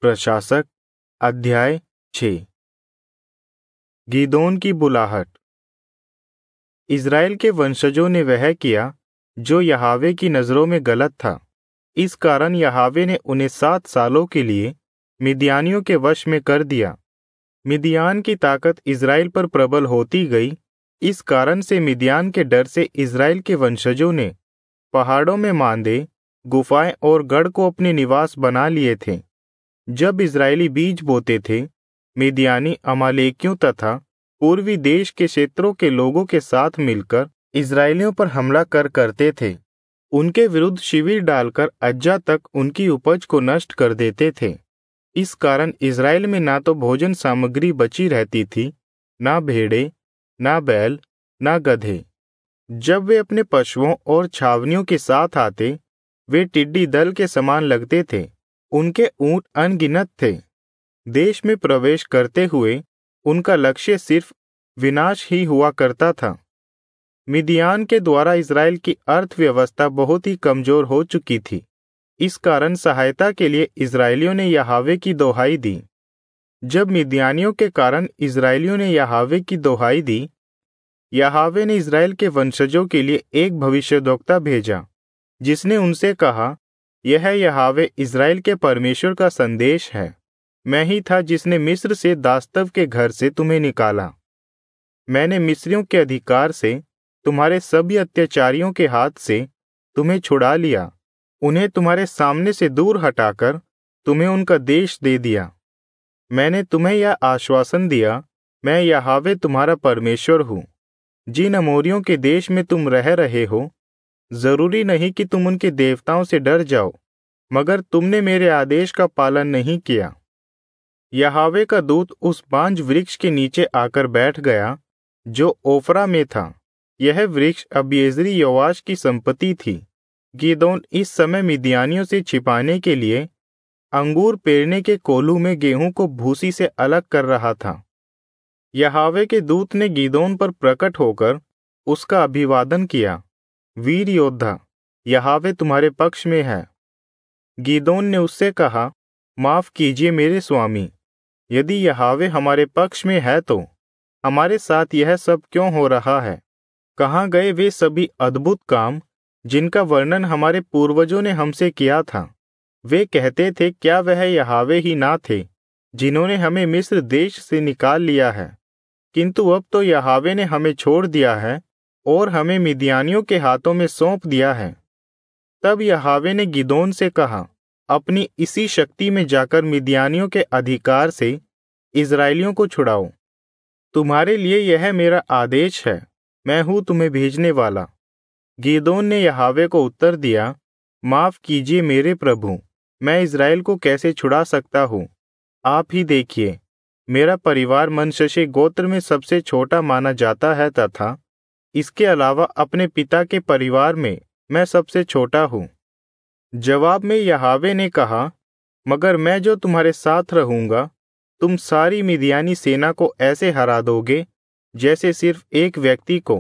प्रशासक अध्याय 6। गिदोन की बुलाहट। इज़राइल के वंशजों ने वह किया जो यहोवा की नज़रों में गलत था। इस कारण यहोवा ने उन्हें 7 सालों के लिए मिद्यानियों के वश में कर दिया। मिद्यान की ताकत इज़राइल पर प्रबल होती गई। इस कारण से मिद्यान के डर से इज़राइल के वंशजों ने पहाड़ों में मांदे, गुफाएं और गढ़ को अपने निवास बना लिए थे। जब इज़राइली बीज बोते थे, मिद्यानी अमालेकियों तथा पूर्वी देश के क्षेत्रों के लोगों के साथ मिलकर इज़राइलियों पर हमला करते थे। उनके विरुद्ध शिविर डालकर अज्जा तक उनकी उपज को नष्ट कर देते थे। इस कारण इज़राइल में ना तो भोजन सामग्री बची रहती थी, ना भेड़ें, ना बैल, ना गधे। जब वे अपने पशुओं और छावनियों के साथ आते, वे टिड्डी दल के समान लगते थे। उनके ऊंट अनगिनत थे। देश में प्रवेश करते हुए उनका लक्ष्य सिर्फ विनाश ही हुआ करता था। मिद्यान के द्वारा इज़राइल की अर्थव्यवस्था बहुत ही कमजोर हो चुकी थी। इस कारण सहायता के लिए इज़राइलियों ने यहोवा की दोहाई दी। जब मिद्यानियों के कारण इज़राइलियों ने यहोवा की दोहाई दी, यहोवा ने इज़राइल के वंशजों के लिए एक भविष्यद्वक्ता भेजा, जिसने उनसे कहा, यह यहोवा इज़राइल के परमेश्वर का संदेश है। मैं ही था जिसने मिस्र से दास्तव के घर से तुम्हें निकाला। मैंने मिस्रियों के अधिकार से, तुम्हारे सभी अत्याचारियों के हाथ से तुम्हें छुड़ा लिया। उन्हें तुम्हारे सामने से दूर हटाकर तुम्हें उनका देश दे दिया। मैंने तुम्हें यह आश्वासन दिया, मैं यहोवा तुम्हारा परमेश्वर हूँ। जिन अमोरियों के देश में तुम रह रहे हो, जरूरी नहीं कि तुम उनके देवताओं से डर जाओ, मगर तुमने मेरे आदेश का पालन नहीं किया। यहोवा का दूत उस बांज वृक्ष के नीचे आकर बैठ गया, जो ओफरा में था। यह वृक्ष अबीएज़री योआश की संपत्ति थी। गिदोन इस समय मिद्यानियों से छिपाने के लिए अंगूर पेरने के कोलू में गेहूं को भूसी से अलग कर रहा था। यहोवा के दूत ने गिदोन पर प्रकट होकर उसका अभिवादन किया, वीर योद्धा, यहोवा तुम्हारे पक्ष में है। गिदोन ने उससे कहा, माफ कीजिए मेरे स्वामी, यदि यहोवा हमारे पक्ष में है तो हमारे साथ यह सब क्यों हो रहा है? कहाँ गए वे सभी अद्भुत काम जिनका वर्णन हमारे पूर्वजों ने हमसे किया था? वे कहते थे, क्या वह यहोवा ही ना थे जिन्होंने हमें मिस्र देश से निकाल लिया है? किंतु अब तो यहोवा ने हमें छोड़ दिया है और हमें मिद्यानियों के हाथों में सौंप दिया है। तब यहोवा ने गिदोन से कहा, अपनी इसी शक्ति में जाकर मिद्यानियों के अधिकार से इज़राइलियों को छुड़ाओ। तुम्हारे लिए यह मेरा आदेश है, मैं हूँ तुम्हें भेजने वाला। गिदोन ने यहोवा को उत्तर दिया, माफ कीजिए मेरे प्रभु, मैं इज़राइल को कैसे छुड़ा सकता हूँ? आप ही देखिए, मेरा परिवार मनश्शे गोत्र में सबसे छोटा माना जाता है तथा इसके अलावा अपने पिता के परिवार में मैं सबसे छोटा हूँ। जवाब में यहोवा ने कहा, मगर मैं जो तुम्हारे साथ रहूंगा, तुम सारी मिद्यानी सेना को ऐसे हरा दोगे जैसे सिर्फ एक व्यक्ति को।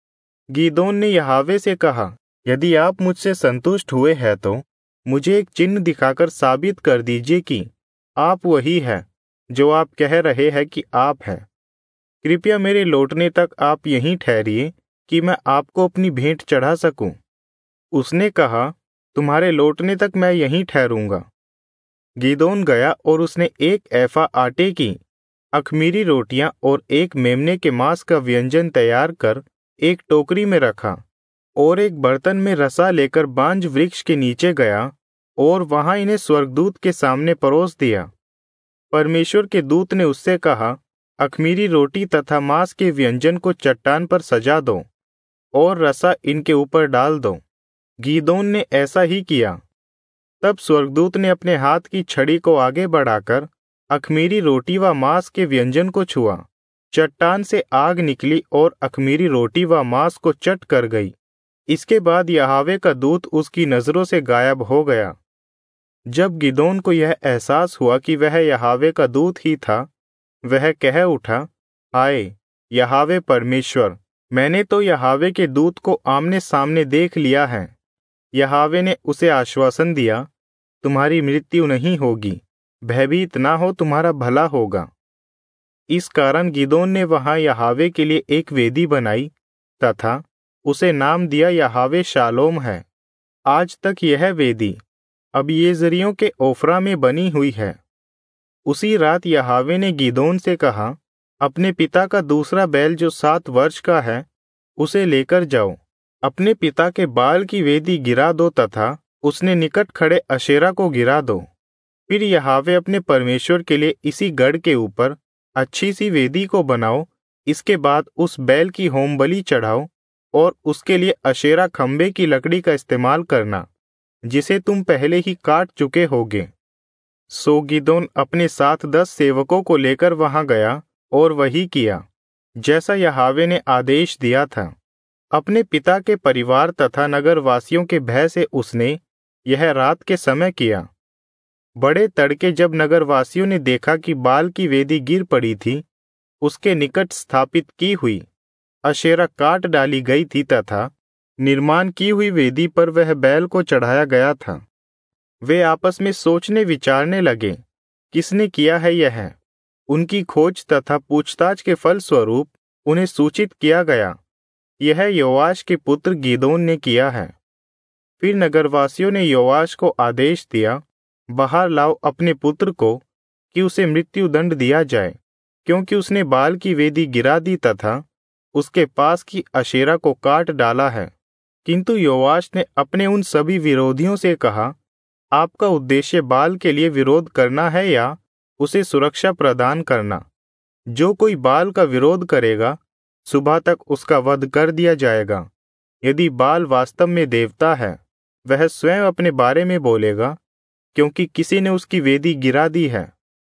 गिदोन ने यहोवा से कहा, यदि आप मुझसे संतुष्ट हुए हैं तो मुझे एक चिन्ह दिखाकर साबित कर दीजिए कि आप वही है जो आप कह रहे हैं कि आप हैं। कृपया मेरे लौटने तक आप यहीं ठहरिए कि मैं आपको अपनी भेंट चढ़ा सकूं। उसने कहा, तुम्हारे लौटने तक मैं यहीं ठहरूंगा। गिदोन गया और उसने 1 एफा आटे की अख़मीरी रोटियां और 1 मेमने के मांस का व्यंजन तैयार कर एक टोकरी में रखा और एक बर्तन में रसा लेकर बांज वृक्ष के नीचे गया और वहां इन्हें स्वर्गदूत के सामने परोस दिया। परमेश्वर के दूत ने उससे कहा, अख़मीरी रोटी तथा मांस के व्यंजन को चट्टान पर सजा दो और रसा इनके ऊपर डाल दो। गिदोन ने ऐसा ही किया। तब स्वर्गदूत ने अपने हाथ की छड़ी को आगे बढ़ाकर अख़मीरी रोटी व मांस के व्यंजन को छुआ। चट्टान से आग निकली और अख़मीरी रोटी व मांस को चट कर गई। इसके बाद यहोवा का दूत उसकी नजरों से गायब हो गया। जब गिदोन को यह एहसास हुआ कि वह यहोवा का दूत ही था, वह कह उठा, हाय यहोवा परमेश्वर, मैंने तो यहोवा के दूत को आमने सामने देख लिया है। यहोवा ने उसे आश्वासन दिया, तुम्हारी मृत्यु नहीं होगी, भयभीत ना हो, तुम्हारा भला होगा। इस कारण गिदोन ने वहां यहावे के लिए एक वेदी बनाई तथा उसे नाम दिया यहावे शालोम है। आज तक यह वेदी अबीएजेरियों के ओफ्रा में बनी हुई है। उसी रात यहावे ने गिदोन से कहा, अपने पिता का दूसरा बैल जो 7 वर्ष का है उसे लेकर जाओ, अपने पिता के बाल की वेदी गिरा दो तथा उसने निकट खड़े अशेरा को गिरा दो। फिर यहावे अपने परमेश्वर के लिए इसी गढ़ के ऊपर अच्छी सी वेदी को बनाओ। इसके बाद उस बैल की होमबलि चढ़ाओ और उसके लिए अशेरा खंबे की लकड़ी का इस्तेमाल करना, जिसे तुम पहले ही काट चुके होगे। सो गिदोन अपने साथ 10 सेवकों को लेकर वहां गया और वही किया जैसा यहावे ने आदेश दिया था। अपने पिता के परिवार तथा नगरवासियों के भय से उसने यह रात के समय किया। बड़े तड़के जब नगरवासियों ने देखा कि बाल की वेदी गिर पड़ी थी, उसके निकट स्थापित की हुई अशेरा काट डाली गई थी तथा निर्माण की हुई वेदी पर वह बैल को चढ़ाया गया था। वे आपस में सोचने विचारने लगे, किसने किया है यह? उनकी खोज तथा पूछताछ के फलस्वरूप उन्हें सूचित किया गया, यह योआश के पुत्र गिदोन ने किया है। फिर नगरवासियों ने योआश को आदेश दिया, बाहर लाओ अपने पुत्र को कि उसे मृत्यु दंड दिया जाए, क्योंकि उसने बाल की वेदी गिरा दी तथा उसके पास की अशेरा को काट डाला है। किंतु योआश ने अपने उन सभी विरोधियों से कहा, आपका उद्देश्य बाल के लिए विरोध करना है या उसे सुरक्षा प्रदान करना? जो कोई बाल का विरोध करेगा, सुबह तक उसका वध कर दिया जाएगा। यदि बाल वास्तव में देवता है, वह स्वयं अपने बारे में बोलेगा, क्योंकि किसी ने उसकी वेदी गिरा दी है।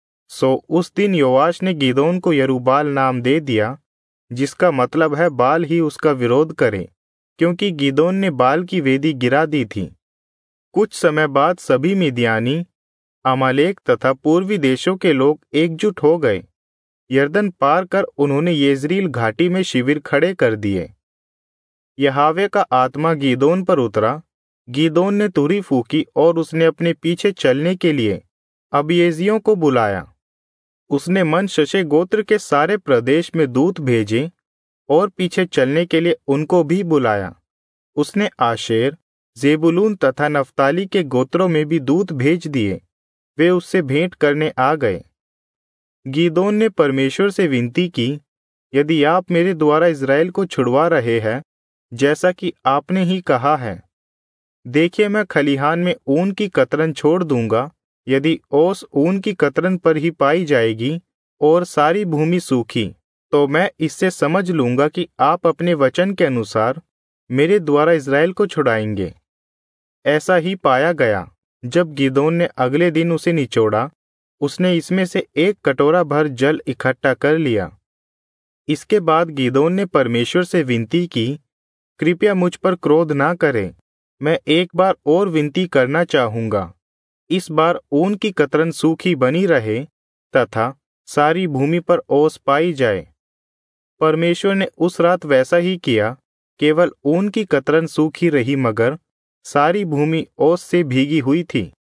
सो उस दिन योआश ने गिदोन को यरूबाल नाम दे दिया, जिसका मतलब है बाल ही उसका विरोध करे, क्योंकि गिदोन ने बाल की वेदी गिरा दी थी। कुछ समय बाद सभी मिद्यानी, अमालेक तथा पूर्वी देशों के लोग एकजुट हो गए। यरदन पार कर उन्होंने येजरील घाटी में शिविर खड़े कर दिए। यहावे का आत्मा गिदोन पर उतरा। गिदोन ने तुरी फूकी और उसने अपने पीछे चलने के लिए अबीएजियों को बुलाया। उसने मनश्शे गोत्र के सारे प्रदेश में दूत भेजे और पीछे चलने के लिए उनको भी बुलाया। उसने आशेर, जेबुलून तथा नफ्ताली के गोत्रों में भी दूत भेज दिए। वे उससे भेंट करने आ गए। गिदोन ने परमेश्वर से विनती की, यदि आप मेरे द्वारा इज़राइल को छुड़वा रहे हैं, जैसा कि आपने ही कहा है, देखिए मैं खलिहान में ऊन की कतरन छोड़ दूंगा। यदि ओस ऊन की कतरन पर ही पाई जाएगी और सारी भूमि सूखी, तो मैं इससे समझ लूंगा कि आप अपने वचन के अनुसार मेरे द्वारा इज़राइल को छुड़ाएंगे। ऐसा ही पाया गया। जब गिदोन ने अगले दिन उसे निचोड़ा, उसने इसमें से 1 कटोरा भर जल इकट्ठा कर लिया। इसके बाद गिदोन ने परमेश्वर से विनती की, कृपया मुझ पर क्रोध ना करें, मैं एक बार और विनती करना चाहूंगा। इस बार ऊन की कतरन सूखी बनी रहे तथा सारी भूमि पर ओस पाई जाए। परमेश्वर ने उस रात वैसा ही किया। केवल ऊन की कतरन सूखी रही, मगर सारी भूमि ओस से भीगी हुई थी।